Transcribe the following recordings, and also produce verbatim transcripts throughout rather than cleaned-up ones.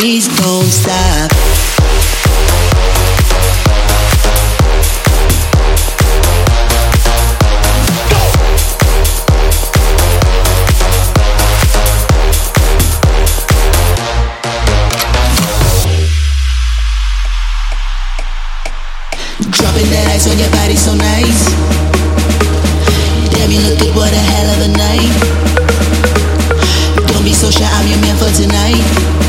please don't stop. Dropping that ice on your body so nice. Damn, you look good, what a hell of a night. Don't be so shy, I'm your man for tonight.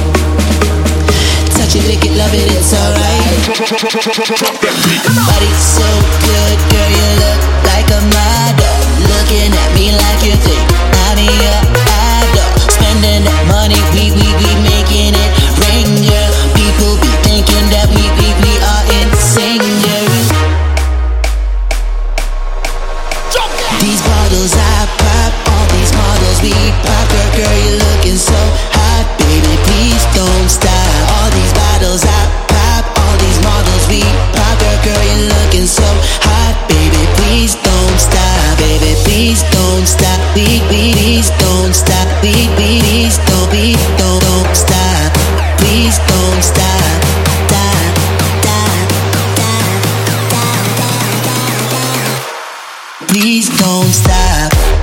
Touch it, lick it, love it, it's alright. Body so good, girl, you look like a model. Looking at me like you think I'm your idol. Spending that money, we, we, we making it rain, girl. People be thinking that we, we, we are insane, girl. These bottles I pop, all these models we pop. Girl, girl, you're looking so hot, baby, please don't stop. All these bottles I pop, all these models we pop. Girl, girl, you're looking so hot, baby, please don't stop. Baby, please don't stop. We, we, please don't stop. We, we, please don't, we don't, don't stop. Please don't stop. Stop, stop, stop, stop, stop, stop. Please don't stop.